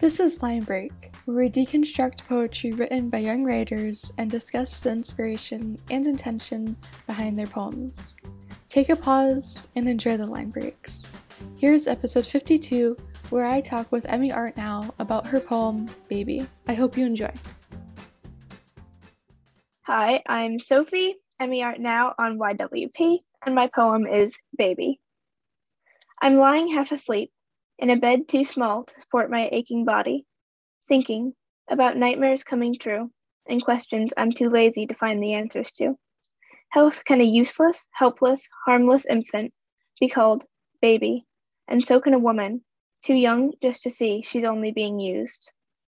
This is Line Break, where we deconstruct poetry written by young writers and discuss the inspiration and intention behind their poems. Take a pause and enjoy the line breaks. Here's episode 52, where I talk with Emmy Artnow about her poem, Baby. I hope you enjoy. Hi, I'm Sophie, Emmy Artnow on YWP, and my poem is Baby. I'm lying half asleep, in a bed too small to support my aching body, thinking about nightmares coming true and questions I'm too lazy to find the answers to. How can a useless, helpless, harmless infant be called baby? And so can a woman, too young just to see she's only being used.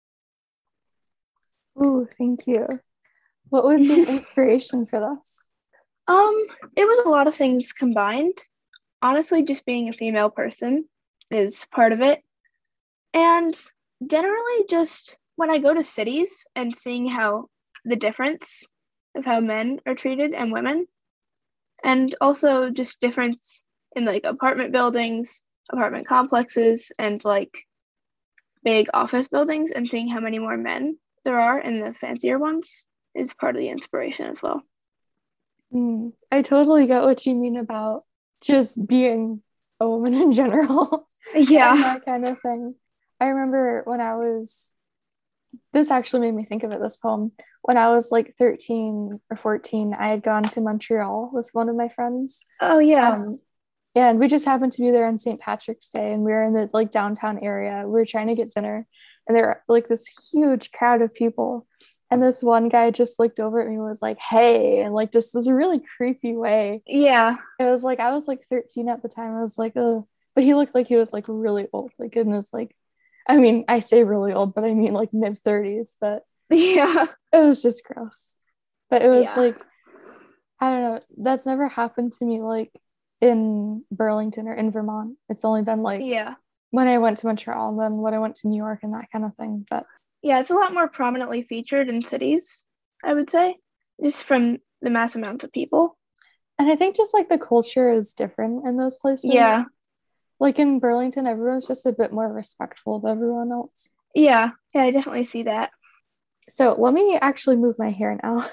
Ooh, thank you. What was your inspiration for this? It was a lot of things combined. Honestly, just being a female person is part of it. And generally just when I go to cities and seeing how the difference of how men are treated and women, and also just difference in like apartment buildings, apartment complexes, and like big office buildings, and seeing how many more men there are in the fancier ones is part of the inspiration as well. I totally get what you mean about just being a woman in general. Yeah. And that kind of thing. I remember when this actually made me think of this poem. When I was like 13 or 14, I had gone to Montreal with one of my friends. Oh, yeah. And we just happened to be there on St. Patrick's Day, and we were in the like downtown area. We were trying to get dinner, and there were like this huge crowd of people. And this one guy just looked over at me and was like, "Hey," and like just this really creepy way. Yeah. It was like I was like 13 at the time. I was like, ugh. But he looked like he was like really old. Like goodness, like I mean, I say really old, but I mean like mid-30s. But Yeah. it was just gross. But it was Yeah. like, I don't know. That's never happened to me like in Burlington or in Vermont. It's only been like when I went to Montreal and then when I went to New York and that kind of thing. But yeah, it's a lot more prominently featured in cities, I would say, just from the mass amounts of people. And I think just like the culture is different in those places. Yeah. Like in Burlington, everyone's just a bit more respectful of everyone else. Yeah, I definitely see that. So let me actually move my hair now.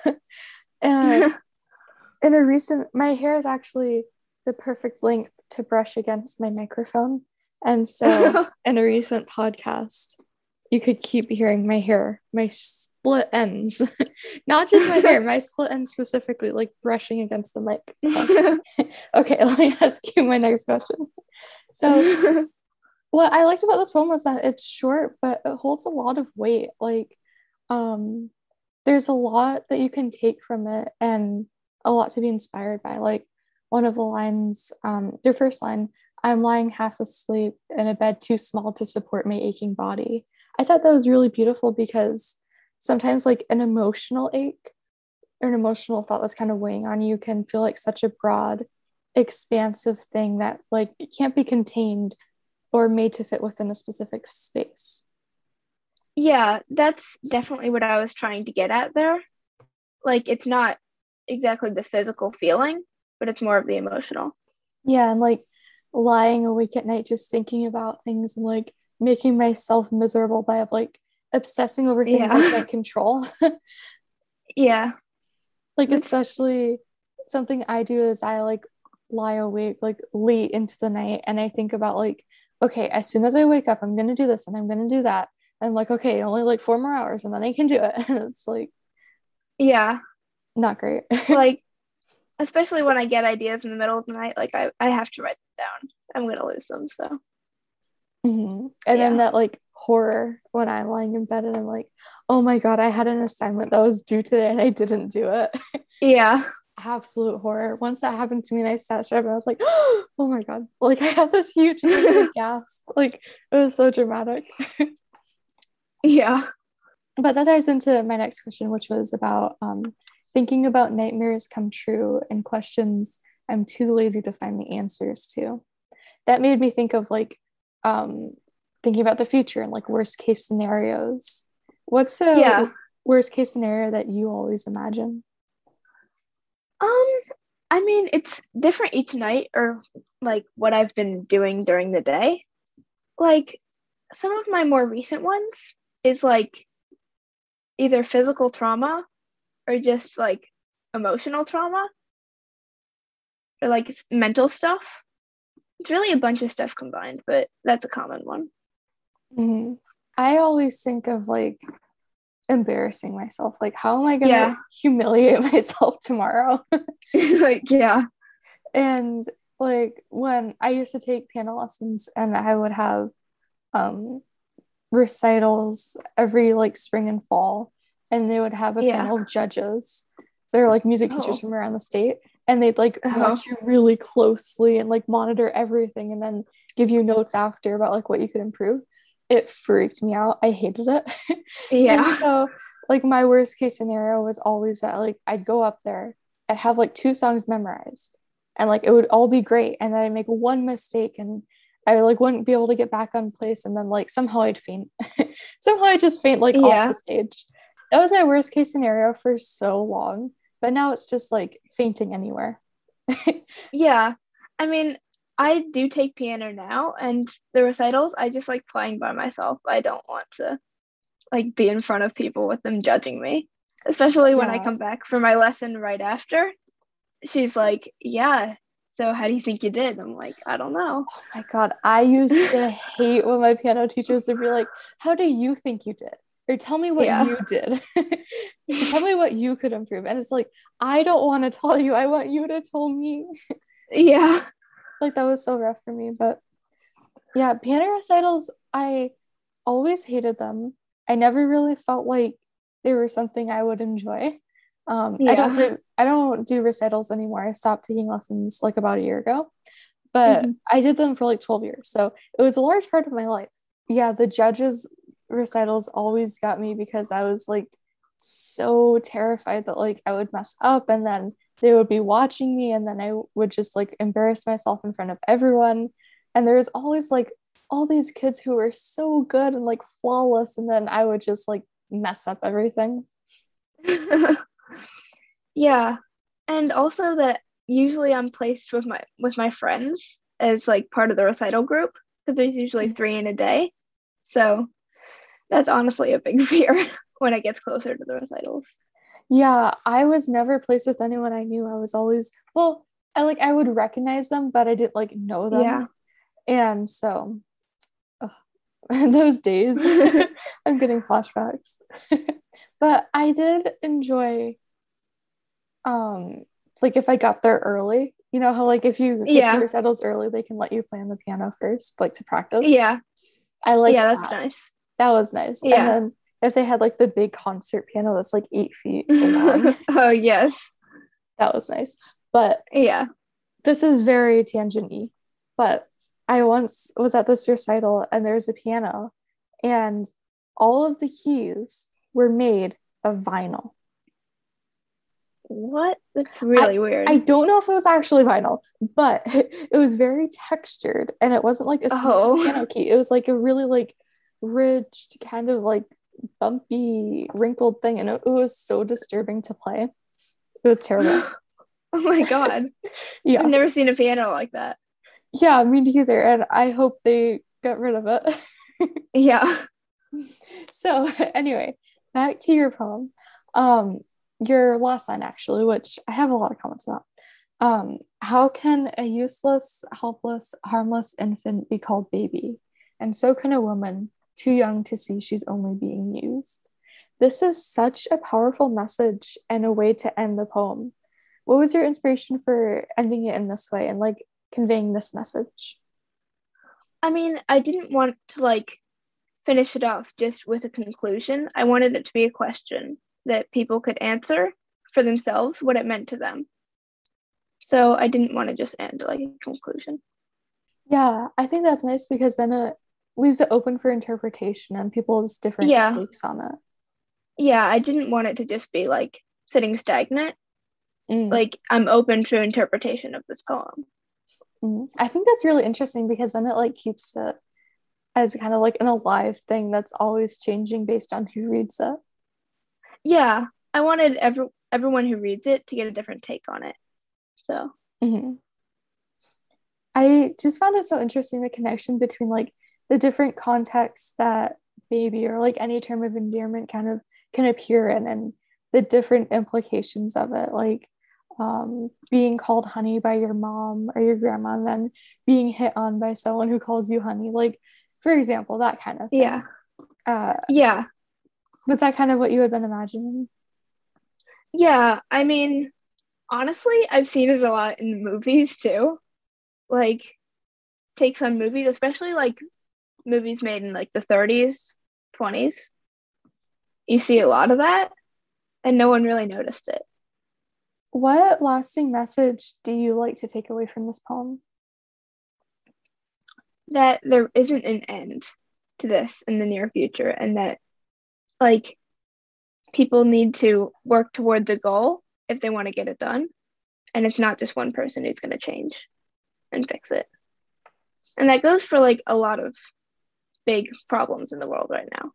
My hair is actually the perfect length to brush against my microphone. And so in a recent podcast, you could keep hearing my hair, my split ends, not just my hair, my split ends specifically, like brushing against the mic. So. Okay, let me ask you my next question. So what I liked about this poem was that it's short, but it holds a lot of weight. Like, there's a lot that you can take from it and a lot to be inspired by. Like one of the lines, their first line, "I'm lying half asleep in a bed too small to support my aching body." I thought that was really beautiful because sometimes like an emotional ache or an emotional thought that's kind of weighing on you can feel like such a broad, expansive thing that like it can't be contained or made to fit within a specific space. Yeah, that's definitely what I was trying to get at there. Like, it's not exactly the physical feeling, but it's more of the emotional. Yeah, and like lying awake at night just thinking about things and like making myself miserable by like obsessing over things I can't control. Yeah. Like especially something I do is I like lie awake like late into the night and I think about like, okay, as soon as I wake up, I'm gonna do this and I'm gonna do that. And like, okay, only like 4 more hours and then I can do it. And it's like, yeah, not great. Like, especially when I get ideas in the middle of the night, like I have to write them down. I'm gonna lose them. So. And then that like horror when I'm lying in bed and I'm like, oh my God, I had an assignment that was due today and I didn't do it. Yeah. Absolute horror. Once that happened to me and I sat straight up and I was like, oh my God. Like I had this huge gasp. Like it was so dramatic. Yeah. But that ties into my next question, which was about thinking about nightmares come true and questions I'm too lazy to find the answers to. That made me think of like thinking about the future and like worst case scenarios. What's the worst case scenario that you always imagine? I mean, it's different each night or like what I've been doing during the day. Like some of my more recent ones is like either physical trauma or just like emotional trauma or like mental stuff. It's really a bunch of stuff combined, but that's a common one. Mhm. I always think of like embarrassing myself. Like, how am I gonna humiliate myself tomorrow? Like, yeah. And like when I used to take piano lessons and I would have recitals every like spring and fall, and they would have a panel of judges. They're like music teachers from around the state, and they'd like watch you really closely and like monitor everything and then give you notes after about like what you could improve. It freaked me out. I hated it. Yeah. And so like my worst case scenario was always that like I'd go up there, I'd have like 2 songs memorized and like it would all be great, and then I'd make one mistake and I like wouldn't be able to get back on place, and then like somehow I'd faint. Somehow I just faint like off the stage. That was my worst case scenario for so long, but now it's just like fainting anywhere. Yeah. I mean, I do take piano now, and the recitals, I just like playing by myself. I don't want to like be in front of people with them judging me, especially when I come back for my lesson right after. She's like, yeah, so how do you think you did? I'm like, I don't know. Oh my God. I used to hate when my piano teachers would be like, how do you think you did? Or tell me what you did. Tell me what you could improve. And it's like, I don't want to tell you. I want you to tell me. Yeah. Like that was so rough for me. But yeah, piano recitals, I always hated them. I never really felt like they were something I would enjoy. I don't do recitals anymore. I stopped taking lessons like about a year ago, but I did them for like 12 years. So it was a large part of my life. Yeah, the judges recitals always got me because I was like so terrified that like I would mess up, and then they would be watching me, and then I would just like embarrass myself in front of everyone. And there was always like all these kids who were so good and like flawless, and then I would just like mess up everything. Yeah. And also that usually I'm placed with my friends as like part of the recital group, because there's usually 3 in a day. So that's honestly a big fear when it gets closer to the recitals. Yeah, I was never placed with anyone I knew. I was always, well, I would recognize them, but I didn't like know them. Yeah. And so those days, I'm getting flashbacks. But I did enjoy like if I got there early, you know how like if you get to recitals early, they can let you play on the piano first, like to practice. Yeah. I liked that's that. nice. That was nice. Yeah. And then if they had like the big concert piano that's like 8 feet long. Oh yes. That was nice. But yeah, this is very tangent-y. But I once was at this recital and there's a piano and all of the keys were made of vinyl. What? That's really weird. I don't know if it was actually vinyl, but it was very textured and it wasn't like a smooth piano key. It was like a really like ridged, kind of like bumpy, wrinkled thing, and it was so disturbing to play. It was terrible. Oh my God. Yeah. I've never seen a piano like that. Yeah, me neither. And I hope they got rid of it. Yeah. So anyway, back to your poem. Your last line actually, which I have a lot of comments about. How can a useless, helpless, harmless infant be called baby? And so can a woman, too young to see she's only being used. This is such a powerful message and a way to end the poem. What was your inspiration for ending it in this way and like conveying this message? I mean, I didn't want to like finish it off just with a conclusion. I wanted it to be a question that people could answer for themselves what it meant to them. So I didn't want to just end like a conclusion. Yeah, I think that's nice because then it leaves it open for interpretation and people's different takes on it. Yeah, I didn't want it to just be like sitting stagnant. Like I'm open to interpretation of this poem. I think that's really interesting because then it like keeps it as kind of like an alive thing that's always changing based on who reads it. Yeah, I wanted everyone who reads it to get a different take on it. So I just found it so interesting, the connection between like the different contexts that baby or like any term of endearment kind of can appear in, and the different implications of it, like being called honey by your mom or your grandma, and then being hit on by someone who calls you honey, like for example, that kind of Yeah. thing. uh Yeah. was that kind of what you had been imagining? Yeah. I mean, honestly, I've seen it a lot in movies too. Like, take some movies, especially like movies made in like the 30s, 20s. You see a lot of that, and no one really noticed it. What lasting message do you like to take away from this poem? That there isn't an end to this in the near future, and that like people need to work toward the goal if they want to get it done. And it's not just one person who's going to change and fix it. And that goes for like a lot of big problems in the world right now.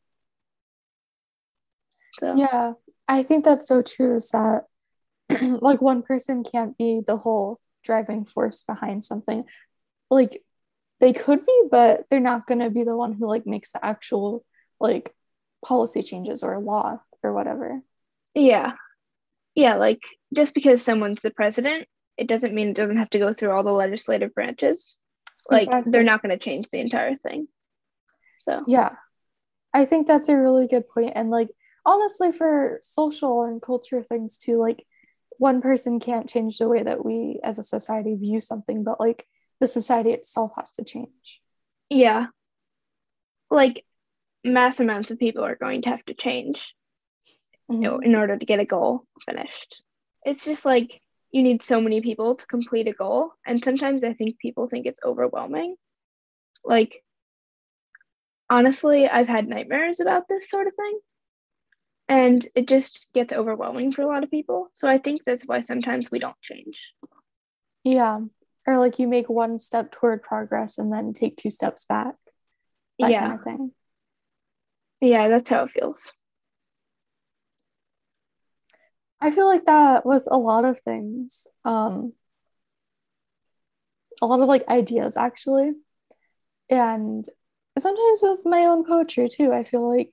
So, Yeah, I think that's so true, is that like one person can't be the whole driving force behind something. Like they could be, but they're not going to be the one who like makes the actual like policy changes or law or whatever. yeah. Yeah. Like just because someone's the president, it doesn't mean it doesn't have to go through all the legislative branches. Like they're Exactly. not going to change the entire thing. So, Yeah, I think that's a really good point. And like honestly, for social and culture things too, like one person can't change the way that we as a society view something, but like the society itself has to change. yeah. Like mass amounts of people are going to have to change Mhm. in order to get a goal finished. It's just like you need so many people to complete a goal. And sometimes I think people think it's overwhelming. Like, honestly, I've had nightmares about this sort of thing. And it just gets overwhelming for a lot of people. So I think that's why sometimes we don't change. Yeah. Or like you make one step toward progress and then take two steps back, that kind Yeah. of thing. Yeah, that's how it feels. I feel like that with a lot of things, a lot of like ideas actually. And sometimes with my own poetry too, I feel like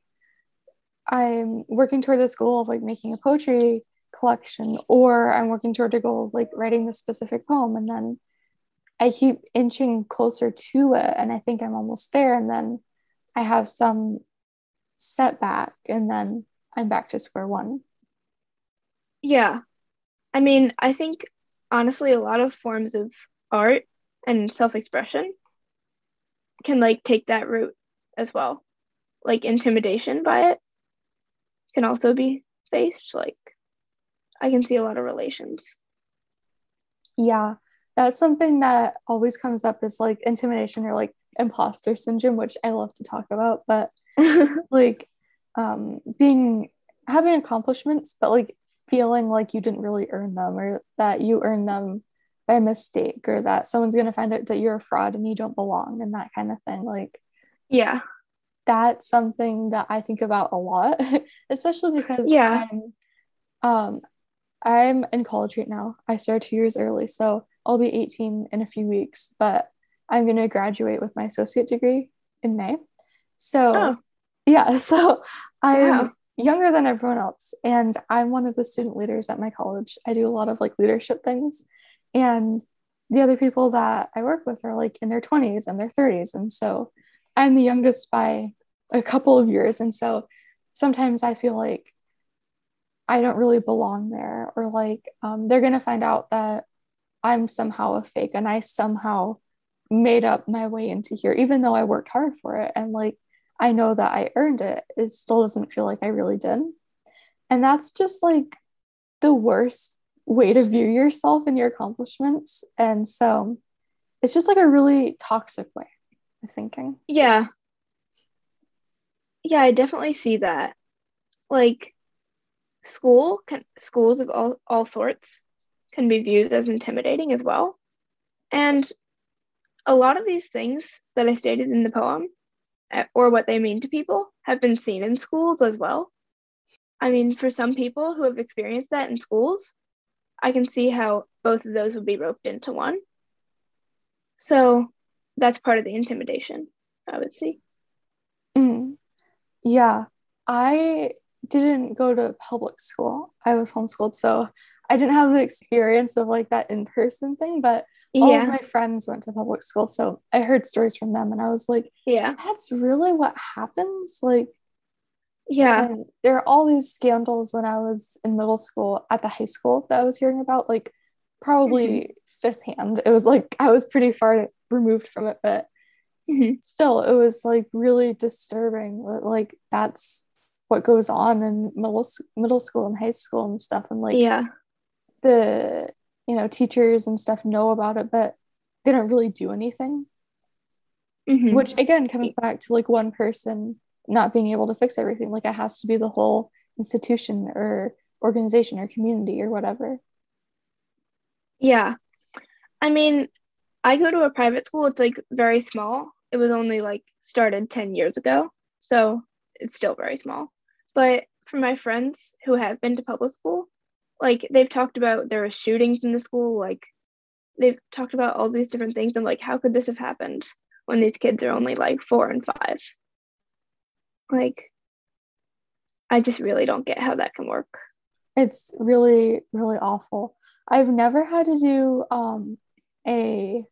I'm working toward this goal of like making a poetry collection, or I'm working toward a goal of like writing this specific poem. And then I keep inching closer to it. And I think I'm almost there. And then I have some setback, and then I'm back to square one. Yeah. I mean, I think honestly, a lot of forms of art and self expression can like take that route as well. Like intimidation by it can also be faced. Like I can see a lot of relations. Yeah, that's something that always comes up, is like intimidation or like imposter syndrome, which I love to talk about. But like being having accomplishments, but like feeling like you didn't really earn them, or that you earned them by mistake, or that someone's gonna find out that you're a fraud and you don't belong, and that kind of thing. Like Yeah. that's something that I think about a lot, especially because Yeah. um I'm in college right now. I started 2 years early, so I'll be 18 in a few weeks, but I'm going to graduate with my associate degree in May. So, Oh, yeah, so I'm wow. younger than everyone else, and I'm one of the student leaders at my college. I do a lot of like leadership things, and the other people that I work with are like in their 20s and their 30s, and so I'm the youngest by a couple of years, and so sometimes I feel like I don't really belong there, or like they're gonna find out that I'm somehow a fake and I somehow made up my way into here, even though I worked hard for it. And like I know that I earned it, it still doesn't feel like I really did. And that's just like the worst way to view yourself and your accomplishments. And so it's just like a really toxic way of thinking. Yeah. Yeah, I definitely see that. Like schools of all sorts can be viewed as intimidating as well. And a lot of these things that I stated in the poem, or what they mean to people, have been seen in schools as well. I mean, for some people who have experienced that in schools, I can see how both of those would be roped into one. So that's part of the intimidation. I would say. Mm. Yeah, I didn't go to public school. I was homeschooled, so I didn't have the experience of like that in-person thing, but all of Yeah, my friends went to public school, so I heard stories from them and I was like, yeah, that's really what happens? Like, yeah. and there are all these scandals when I was in middle school at the high school that I was hearing about, like Hmm. probably fifth hand. It was like I was pretty far removed from it, but Hmm. still it was like really disturbing that like that's what goes on in middle school and high school and stuff, and like Yeah. the teachers and stuff know about it but they don't really do anything, Hmm. which again comes back to like one person not being able to fix everything. Like it has to be the whole institution or organization or community or whatever. Yeah. I mean, I go to a private school. It's like very small. It was only like started 10 years ago. So it's still very small. But for my friends who have been to public school, like they've talked about there were shootings in the school, like they've talked about all these different things and like how could this have happened when these kids are only like 4 and 5? Like I just really don't get how that can work. It's really really awful. I've never had to do a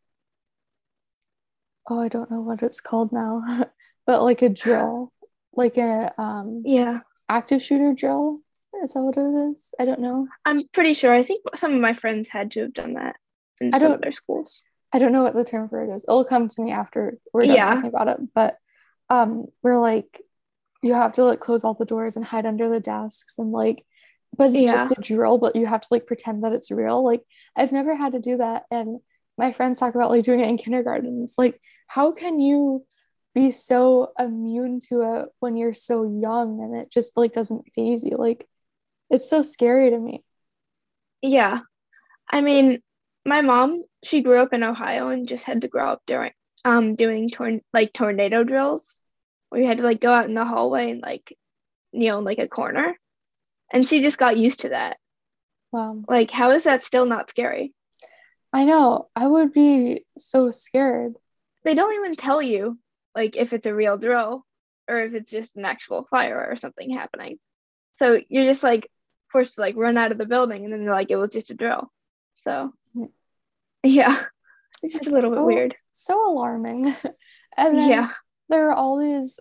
oh, I don't know what it's called now, but like a drill, like a Yeah. active shooter drill. Is that what it is? I don't know. I'm pretty sure. I think some of my friends had to have done that in I some of don't their schools. I don't know what the term for it is. It'll come to me after we're done Yeah. talking about it. But we're like you have to like close all the doors and hide under the desks and like but it's just Yeah. a drill, but you have to like pretend that it's real. Like I've never had to do that. And my friends talk about like doing it in kindergarten. It's like, how can you be so immune to it when you're so young and it just like doesn't phase you? Like it's so scary to me. Yeah. I mean, my mom, she grew up in Ohio and just had to grow up during doing tornado drills where you had to like go out in the hallway and like kneel in like a corner. And she just got used to that. Wow. Like, how is that still not scary? I know. I would be so scared. They don't even tell you like if it's a real drill or if it's just an actual fire or something happening. So you're just like forced to like run out of the building and then they're like it was just a drill. So yeah, it's just a It's little bit so weird. so alarming. And then Yeah. there are all these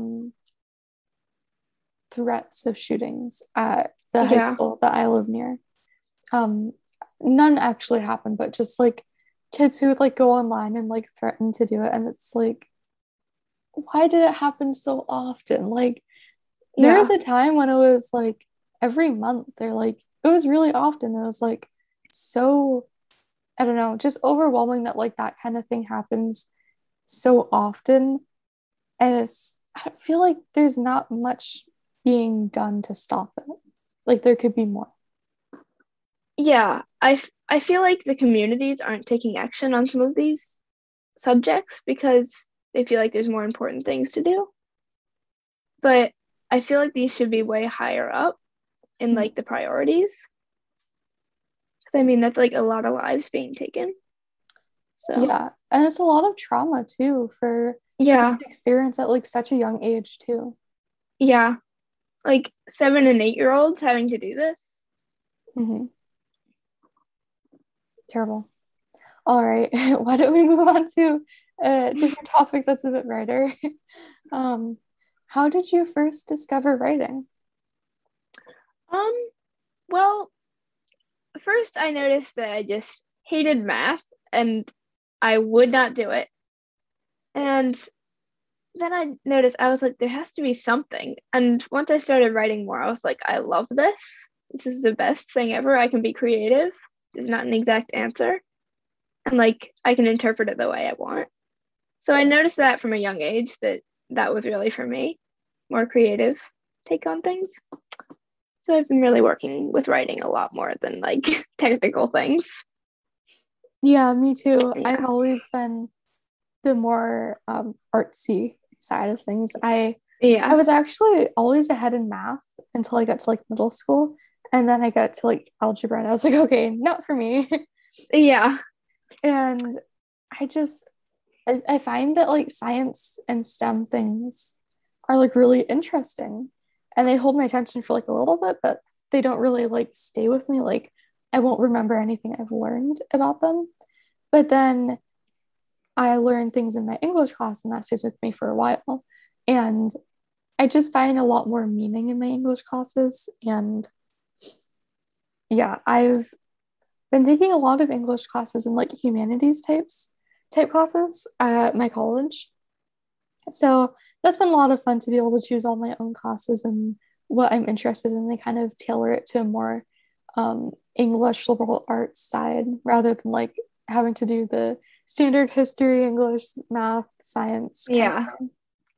threats of shootings at the high Yeah. school that I live near. Um, none actually happened, but just like kids who would like go online and like threaten to do it. And it's like, why did it happen so often? Like, there was Yeah. a time when it was like every month, they're like, it was really often. It was like so, I don't know, just overwhelming that like that kind of thing happens so often. And I feel like there's not much being done to stop it. Like, there could be more. Yeah. I feel like the communities aren't taking action on some of these subjects because they feel like there's more important things to do. But I feel like these should be way higher up in Mm. like the priorities. 'Cause I mean, that's like a lot of lives being taken. So, Yeah, and it's a lot of trauma too for kids yeah. to experience at like such a young age too. Yeah. Like 7 and 8 year olds having to do this. Hmm. Terrible. All right, why don't we move on to a different topic that's a bit brighter? Um, how did you first discover writing? Um, well, first I noticed that I just hated math and I would not do it. And then I noticed I was like, there has to be something. And once I started writing more, I was like, I love this. This is the best thing ever. I can be creative. There's not an exact answer. And like I can interpret it the way I want. So I noticed that from a young age that that was really for me, more creative take on things. So I've been really working with writing a lot more than like technical things. Yeah, me too. I've Yeah. always been the more artsy side of things. I Yeah. was actually always ahead in math until I got to like middle school. And then I got to like algebra and I was like, okay, not for me. Yeah. And I just I find that like science and STEM things are like really interesting and they hold my attention for like a little bit, but they don't really like stay with me. Like I won't remember anything I've learned about them. But then I learn things in my English class and that stays with me for a while. And I just find a lot more meaning in my English classes. And yeah, I've been taking a lot of English classes and like humanities type classes at my college. So that's been a lot of fun to be able to choose all my own classes and what I'm interested in. They kind of tailor it to a more English liberal arts side rather than like having to do the standard history, English, math, science kind of Yeah. thing.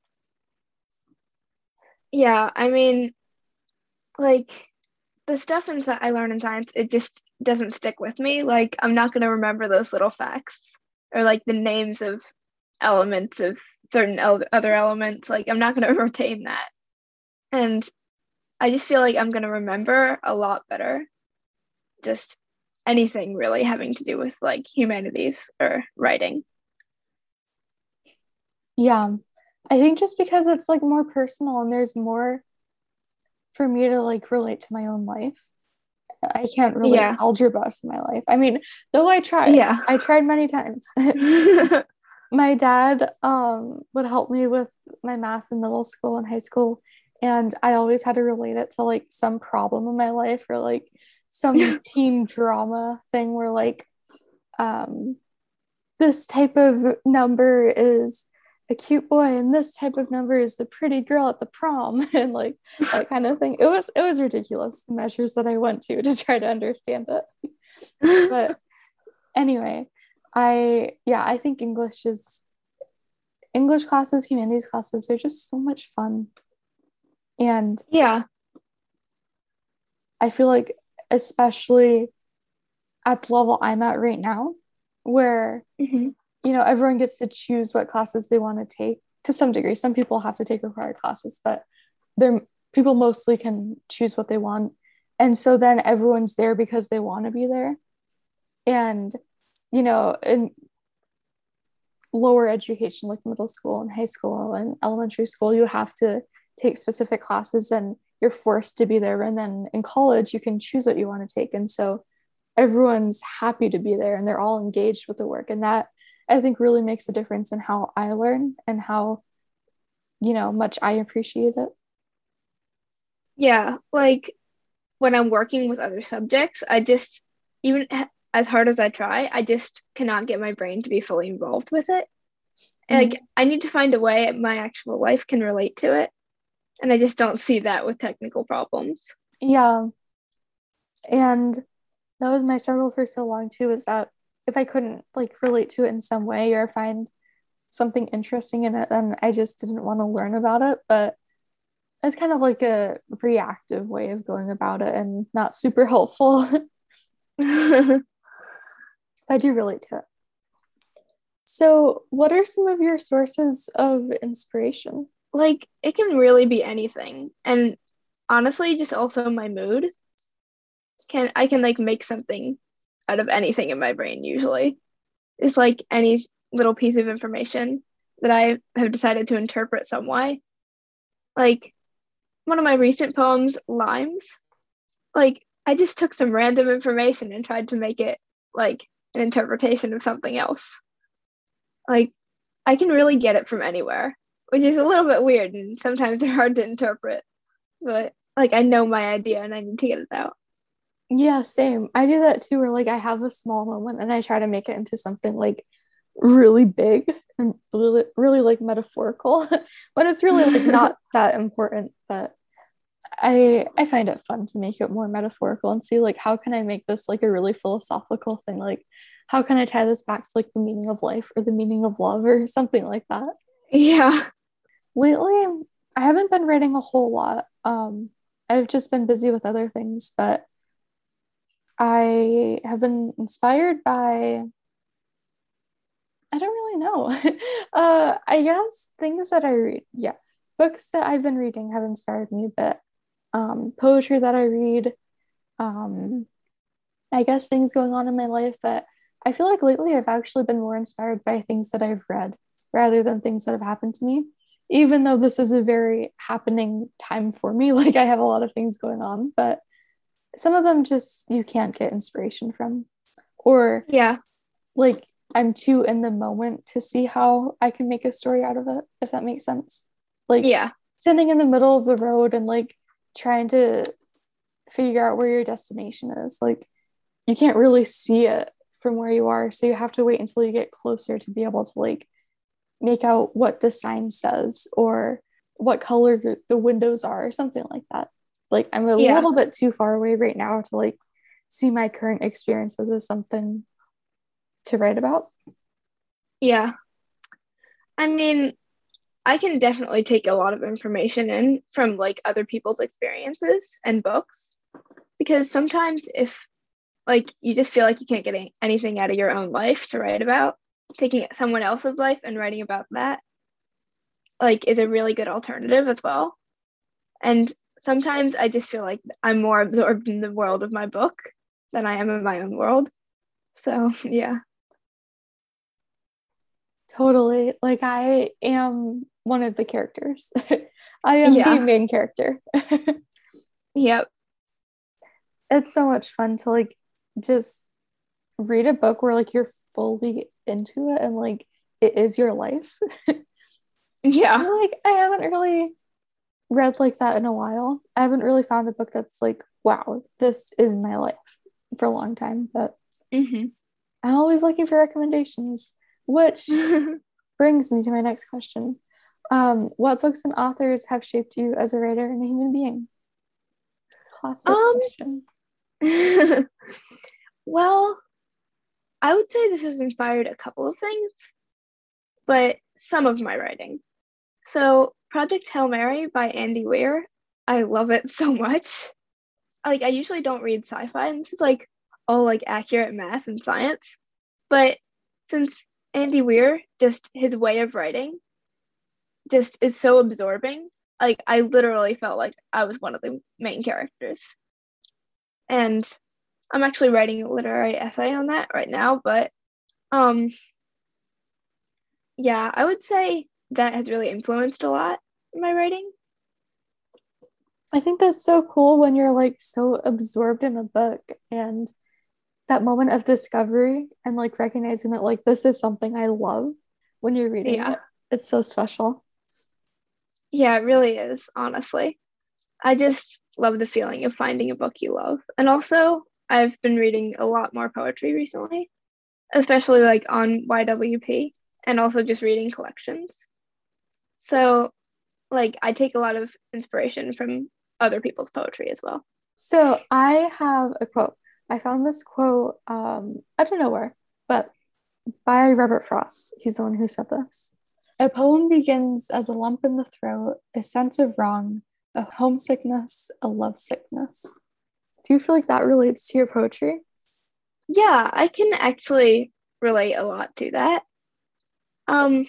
Yeah, I mean, like the stuff I learn in science, it just doesn't stick with me. Like I'm not going to remember those little facts or like the names of elements of certain other elements. Like I'm not going to retain that. And I just feel like I'm going to remember a lot better just anything really having to do with like humanities or writing. Yeah. I think just because it's like more personal and there's more for me to like relate to my own life. I can't relate Yeah. algebra to my life. I mean, though Yeah. I tried many times. My dad would help me with my math in middle school and high school, and I always had to relate it to like some problem in my life or like some teen drama thing where like um this type of number is a cute boy and this type of number is the pretty girl at the prom and like that kind of thing. It was ridiculous the measures that I went to try to understand it. But anyway, I think English classes, humanities classes, they're just so much fun. And Yeah. I feel like especially at the level I'm at right now, where Mm-hmm. everyone gets to choose what classes they want to take to some degree. Some people have to take required classes, but they're people mostly can choose what they want. And so then everyone's there because they want to be there. And, in lower education, like middle school and high school and elementary school, you have to take specific classes and you're forced to be there. And then in college, you can choose what you want to take. And so everyone's happy to be there and they're all engaged with the work. And that I think really makes a difference in how I learn and how, much I appreciate it. Yeah. Like when I'm working with other subjects, I just, even as hard as I try, I just cannot get my brain to be fully involved with it. Like I need to find a way my actual life can relate to it. And I just don't see that with technical problems. Yeah. And that was my struggle for so long too, is that if I couldn't like relate to it in some way or find something interesting in it, then I just didn't want to learn about it. But it's kind of like a reactive way of going about it and not super helpful. I do relate to it. So, what are some of your sources of inspiration? Like it can really be anything. And honestly, just also my mood. I can like make something out of anything in my brain usually. It's like any little piece of information that I have decided to interpret some way. Like one of my recent poems, Limes, like I just took some random information and tried to make it like an interpretation of something else. Like I can really get it from anywhere, which is a little bit weird and sometimes they're hard to interpret. But like I know my idea and I need to get it out. Yeah, same. I do that too, where like I have a small moment and I try to make it into something like really big and really, really like metaphorical, but it's really like not that important. But I find it fun to make it more metaphorical and see like how can I make this like a really philosophical thing? Like how can I tie this back to like the meaning of life or the meaning of love or something like that? Yeah. Lately, I haven't been writing a whole lot. I've just been busy with other things, but I have been inspired by, I don't really know. I guess things that I read. Yeah. Books that I've been reading have inspired me, but poetry that I read, um, I guess things going on in my life, but I feel like lately I've actually been more inspired by things that I've read rather than things that have happened to me. Even though this is a very happening time for me, like I have a lot of things going on, but some of them just you can't get inspiration from. Or Yeah. like I'm too in the moment to see how I can make a story out of it, if that makes sense. Like Yeah. sitting in the middle of the road and like trying to figure out where your destination is. Like you can't really see it from where you are. So you have to wait until you get closer to be able to like make out what the sign says or what color the windows are or something like that. Like I'm a Yeah. little bit too far away right now to like see my current experiences as something to write about. Yeah. I mean, I can definitely take a lot of information in from like other people's experiences and books because sometimes if like you just feel like you can't get anything out of your own life to write about, taking someone else's life and writing about that like is a really good alternative as well. And sometimes I just feel like I'm more absorbed in the world of my book than I am in my own world. So, yeah. Totally. Like I am one of the characters. I am the Yeah. main character. Yep. It's so much fun to like just read a book where like you're fully into it and like it is your life. Yeah. Like I haven't really read like that in a while. I haven't really found a book that's like, wow, this is my life for a long time, but Hmm. I'm always looking for recommendations, which brings me to my next question. What books and authors have shaped you as a writer and a human being? Classic um, question. well, I would say this has inspired a couple of things, but some of my writing. So, Project Hail Mary by Andy Weir, I love it so much. Like, I usually don't read sci-fi, and this is like all like accurate math and science. But since Andy Weir, just his way of writing just is so absorbing, like I literally felt like I was one of the main characters. And I'm actually writing a literary essay on that right now, but um yeah, I would say that has really influenced a lot in my writing. I think that's so cool when you're like so absorbed in a book and that moment of discovery and like recognizing that like this is something I love when you're reading Yeah. it. It's so special. Yeah, it really is, honestly. I just love the feeling of finding a book you love. And also, I've been reading a lot more poetry recently, especially like on YWP and also just reading collections. So, like, I take a lot of inspiration from other people's poetry as well. So I have a quote. I found this quote, I don't know where, but by Robert Frost. He's the one who said this. A poem begins as a lump in the throat, a sense of wrong, a homesickness, a lovesickness. Do you feel like that relates to your poetry? Yeah, I can actually relate a lot to that. Um,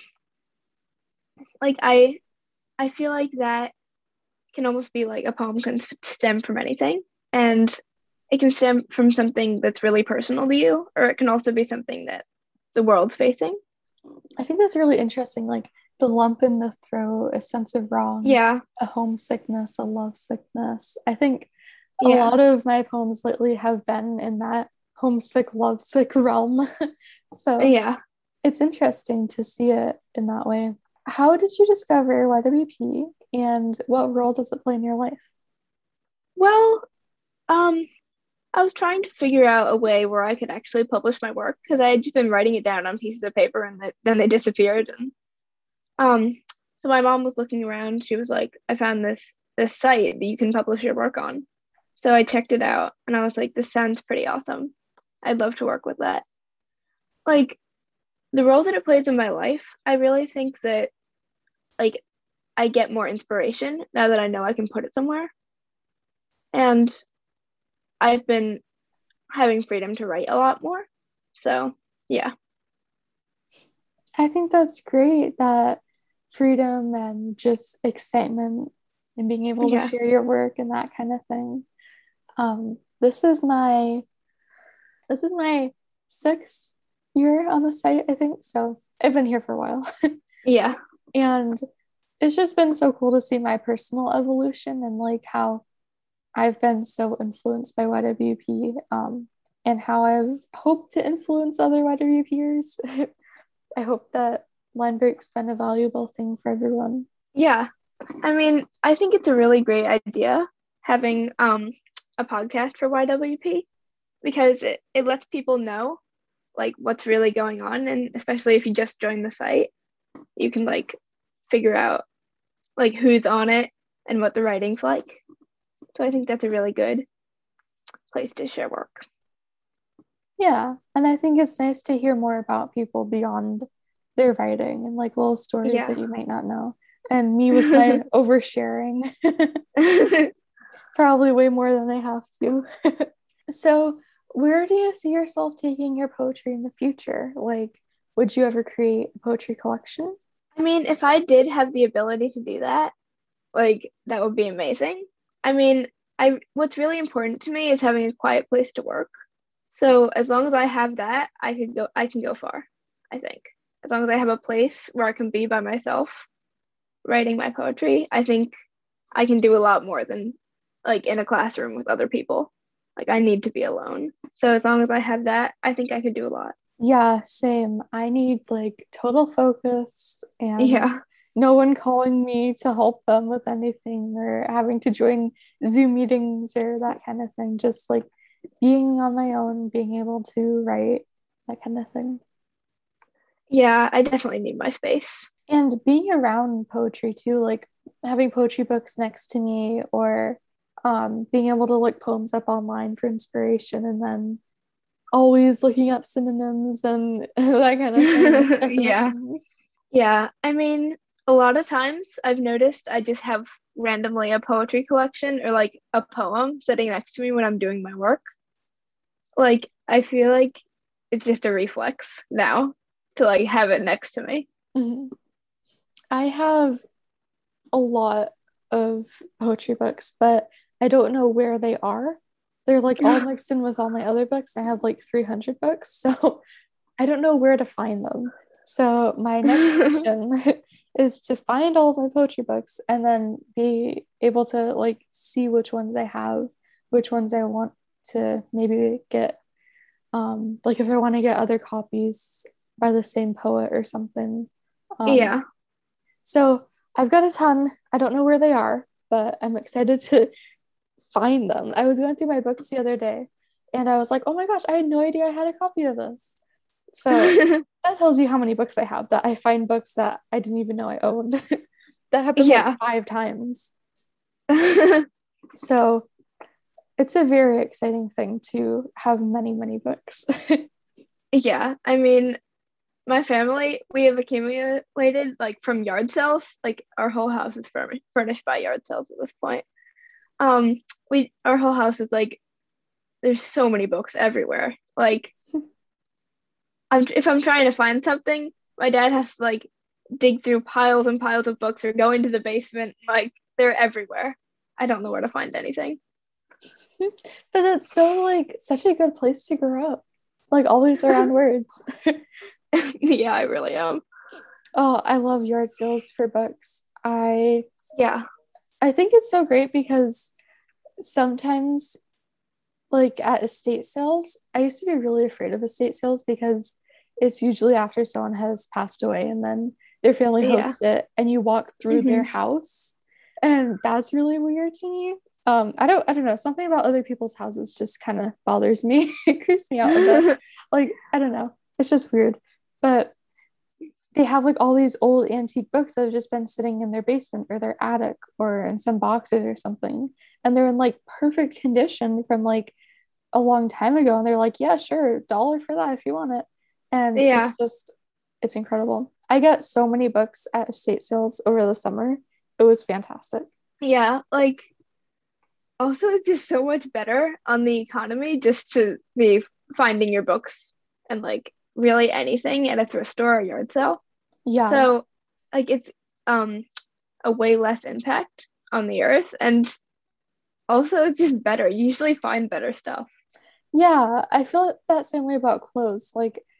like I feel like that can almost be like a poem can stem from anything, and it can stem from something that's really personal to you, or it can also be something that the world's facing. I think that's really interesting. Like the lump in the throat, a sense of wrong, Yeah, a homesickness, a lovesickness. I think a yeah, lot of my poems lately have been in that homesick, lovesick realm. So yeah. it's interesting to see it in that way. How did you discover YWP and what role does it play in your life? Well, um, I was trying to figure out a way where I could actually publish my work because I had just been writing it down on pieces of paper and then they disappeared. And um, so my mom was looking around. She was like, "I found this site that you can publish your work on." So I checked it out and I was like, "This sounds pretty awesome. I'd love to work with that." Like the role that it plays in my life, I really think that like I get more inspiration now that I know I can put it somewhere. And I've been having freedom to write a lot more. So, yeah. I think that's great that freedom and just excitement and being able to Yeah. share your work and that kind of thing. Um, this is my this is my sixth You're on the site, I think so. I've been here for a while. Yeah. And it's just been so cool to see my personal evolution and like how I've been so influenced by YWP, and how I've hoped to influence other YWPers. I hope that line break's been a valuable thing for everyone. Yeah. I mean, I think it's a really great idea having a podcast for YWP because it lets people know like what's really going on, and especially if you just join the site, you can like figure out like who's on it and what the writing's like. So I think that's a really good place to share work. Yeah, and I think it's nice to hear more about people beyond their writing and like little stories Yeah. that you might not know. And me with my oversharing, probably way more than I have to. So, where do you see yourself taking your poetry in the future? Like, would you ever create a poetry collection? I mean, if I did have the ability to do that, like that would be amazing. I mean, I what's really important to me is having a quiet place to work. So as long as I have that, I can go far, I think. As long as I have a place where I can be by myself writing my poetry, I think I can do a lot more than like in a classroom with other people. Like I need to be alone. So as long as I have that, I think I could do a lot. Yeah, same. I need like total focus and Yeah. no one calling me to help them with anything or having to join Zoom meetings or that kind of thing. Just like being on my own, being able to write, that kind of thing. Yeah, I definitely need my space. And being around poetry too, like having poetry books next to me or being able to look poems up online for inspiration and then always looking up synonyms and that kind of thing, like Yeah. definitions. Yeah. I mean, a lot of times I've noticed I just have randomly a poetry collection or like a poem sitting next to me when I'm doing my work. Like I feel like it's just a reflex now to like have it next to me. Mhm. I have a lot of poetry books, but I don't know where they are. They're like all mixed in with all my other books. I have like 300 books, so I don't know where to find them. So my next mission is to find all of my poetry books and then be able to like see which ones I have, which ones I want to maybe get. Like if I want to get other copies by the same poet or something. Um, Yeah. so I've got a ton. I don't know where they are, but I'm excited to find them. I was going through my books the other day and I was like, oh my gosh, I had no idea I had a copy of this. So that tells you how many books I have, that I find books that I didn't even know I owned. That happened like Yeah. 5 times. So it's a very exciting thing to have many, many books. Yeah. I mean, my family, we have accumulated like from yard sales. Like our whole house is furnished by yard sales at this point. We our whole house is like there's so many books everywhere. Like if I'm trying to find something, my dad has to like dig through piles and piles of books or go into the basement. Like they're everywhere. I don't know where to find anything. But it's so like such a good place to grow up. Like always around words. Yeah, I really am. Oh, I love yard sales for books. Yeah. I think it's so great because sometimes like at estate sales, I used to be really afraid of estate sales because it's usually after someone has passed away and then their family Yeah. hosts it and you walk through their Hmm. house and that's really weird to me. I don't know, something about other people's houses just kind of bothers me. It creeps me out a bit. Like, I don't know. It's just weird. But they have like all these old antique books that have just been sitting in their basement or their attic or in some boxes or something. And they're in like perfect condition from like a long time ago. And they're like, yeah, sure, dollar for that if you want it. And Yeah. it's incredible. I get so many books at estate sales over the summer. It was fantastic. Yeah. Like also it's just so much better on the economy just to be finding your books and like really anything at a thrift store or yard sale. Yeah. So like it's um a way less impact on the earth and also it's just better. You usually find better stuff. Yeah. I feel that same way about clothes. Like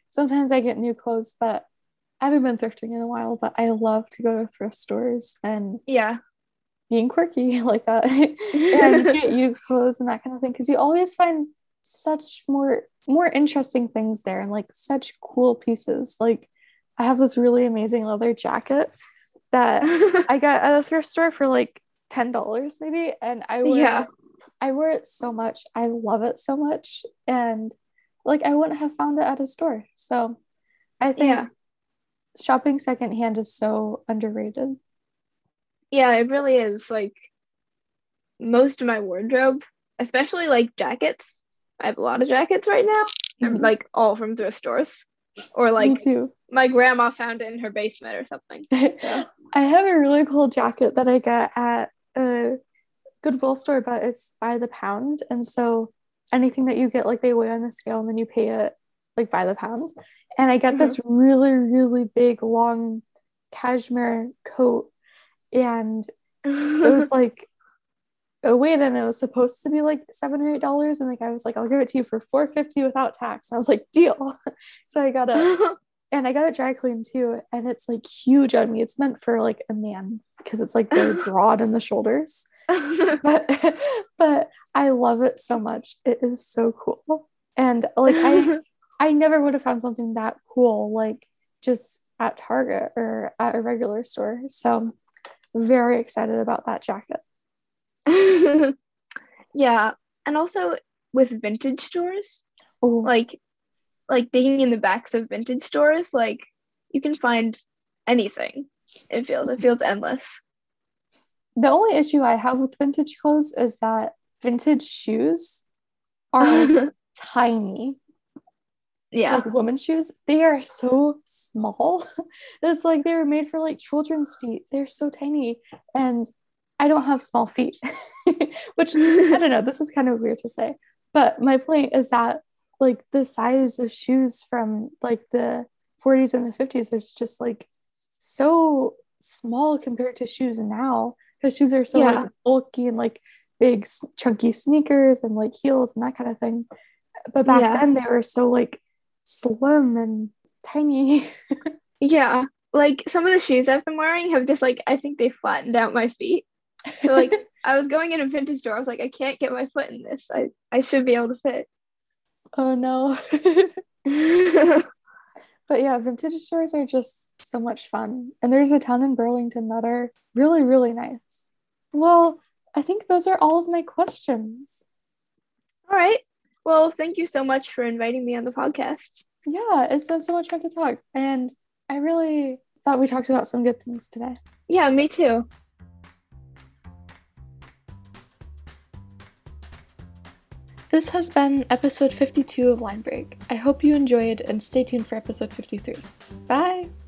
sometimes I get new clothes that I haven't been thrifting in a while, but I love to go to thrift stores and Yeah. being quirky like that and get used clothes and that kind of thing, because you always find such more interesting things there and like such cool pieces. Like I have this really amazing leather jacket that I got at a thrift store for like $10 maybe, and Yeah. I wear it so much. I love it so much, and like I wouldn't have found it at a store. So I think Yeah. shopping secondhand is so underrated. Yeah, it really is. Like most of my wardrobe, especially like jackets. I have a lot of jackets right now. I'm Mhm. like all from thrift stores. Or Me like too. my grandma found it in her basement or something. So I have a really cool jacket that I got at a Goodwill store, but it's by the pound. And so anything that you get, like they weigh on the scale and then you pay it like by the pound. And I got mhm. this really, really big, long cashmere coat. And it was like, oh wait, and it was supposed to be like $7 or $8. And like I was like, I'll give it to you for $4.50 without tax. And I was like, deal. So I got it. And I got it dry cleaned too. And it's like huge on me. It's meant for like a man because it's like very broad in the shoulders. But but I love it so much. It is so cool. And like I never would have found something that cool like just at Target or at a regular store. So very excited about that jacket. Yeah. And also with vintage stores, Oh, like digging in the backs of vintage stores, like you can find anything. It feels endless. the only issue I have with vintage clothes is that vintage shoes are tiny. Yeah. Like women's shoes, they are so small. It's like they were made for like children's feet. They're so tiny. And I don't have small feet, which I don't know. This is kind of weird to say. But my point is that like the size of shoes from like the 40s and the 50s is just like so small compared to shoes now, because shoes are so like Yeah. bulky and like big chunky sneakers and like heels and that kind of thing. But back Yeah. then they were so like slim and tiny. Yeah. Like some of the shoes I've been wearing have just like I think they flattened out my feet. So like I was going in a vintage store. I was like, I can't get my foot in this. I should be able to fit. Oh no. But yeah, vintage stores are just so much fun. And there's a ton in Burlington that are really, really nice. Well, I think those are all of my questions. All right. Well, thank you so much for inviting me on the podcast. Yeah, it's been so much fun to talk. And I really thought we talked about some good things today. Yeah, me too. This has been episode 52 of Line Break. I hope you enjoyed and stay tuned for episode 53. Bye!